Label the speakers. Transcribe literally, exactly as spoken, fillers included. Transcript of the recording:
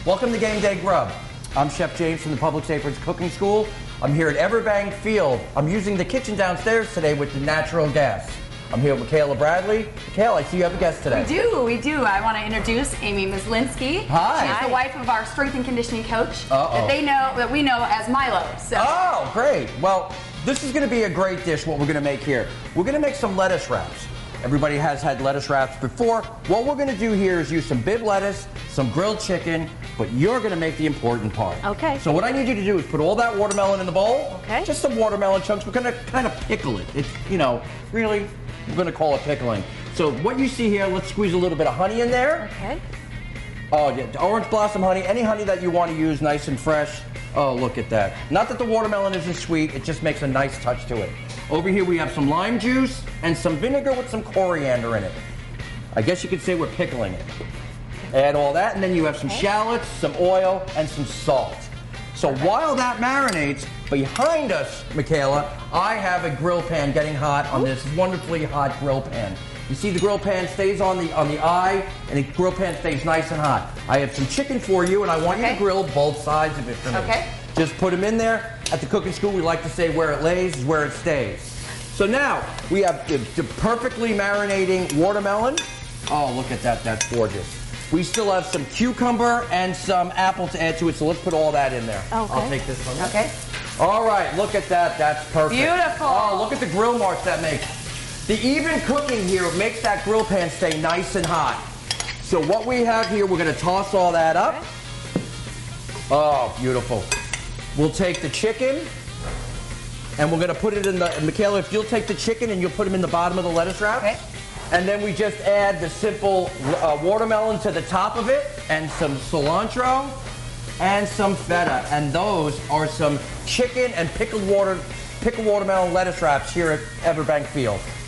Speaker 1: Welcome to Game Day Grub. I'm Chef James from the Publix Aprons Cooking School. I'm here at Everbank Field. I'm using the kitchen downstairs today with the natural gas. I'm here with Michaela Bradley. Michaela, I see you have a guest today.
Speaker 2: We do, we do. I want to introduce Amy Myslinski.
Speaker 1: Hi.
Speaker 2: She's the wife of our strength and conditioning coach
Speaker 1: Uh-oh.
Speaker 2: that they know, that we know as Milo. So.
Speaker 1: Oh, great. Well, this is going to be a great dish, what we're going to make here. We're going to make some lettuce wraps. Everybody has had lettuce wraps before. What we're going to do here is use some bib lettuce, some grilled chicken, but you're going to make the important part.
Speaker 3: Okay.
Speaker 1: So what I need you to do is put all that watermelon in the bowl.
Speaker 3: Okay.
Speaker 1: Just some watermelon chunks. We're going to kind of pickle it. It's, you know, really, we're going to call it pickling. So what you see here, let's squeeze a little bit of honey in there.
Speaker 3: Okay.
Speaker 1: Oh, yeah, orange blossom honey, any honey that you want to use, nice and fresh. Oh, look at that. Not that the watermelon isn't sweet, it just makes a nice touch to it. Over here we have some lime juice and some vinegar with some coriander in it. I guess you could say we're pickling it. Add all that, and then you have some shallots, some oil, and some salt. So while that marinates, behind us, Michaela, I have a grill pan getting hot on this wonderfully hot grill pan. You see the grill pan stays on the on the eye, and the grill pan stays nice and hot. I have some chicken for you, and I want you
Speaker 2: Okay.
Speaker 1: to grill both sides of it for me.
Speaker 2: Okay.
Speaker 1: Just put them in there. At the cooking school, we like to say where it lays is where it stays. So now, we have the, the perfectly marinating watermelon. Oh, look at that, that's gorgeous. We still have some cucumber and some apple to add to it, so let's put all that in there.
Speaker 3: Okay.
Speaker 1: I'll take this one.
Speaker 2: Okay.
Speaker 1: All right, look at that, that's perfect.
Speaker 2: Beautiful.
Speaker 1: Oh, look at the grill marks that makes. The even cooking here makes that grill pan stay nice and hot. So what we have here, we're gonna toss all that up.
Speaker 3: Okay.
Speaker 1: Oh, beautiful. We'll take the chicken, and we're gonna put it in the, Michaela, if you'll take the chicken and you'll put them in the bottom of the lettuce wrap.
Speaker 2: Okay.
Speaker 1: And then we just add the simple uh, watermelon to the top of it, and some cilantro, and some feta. And those are some chicken and pickled water, pickled watermelon lettuce wraps here at Everbank Field.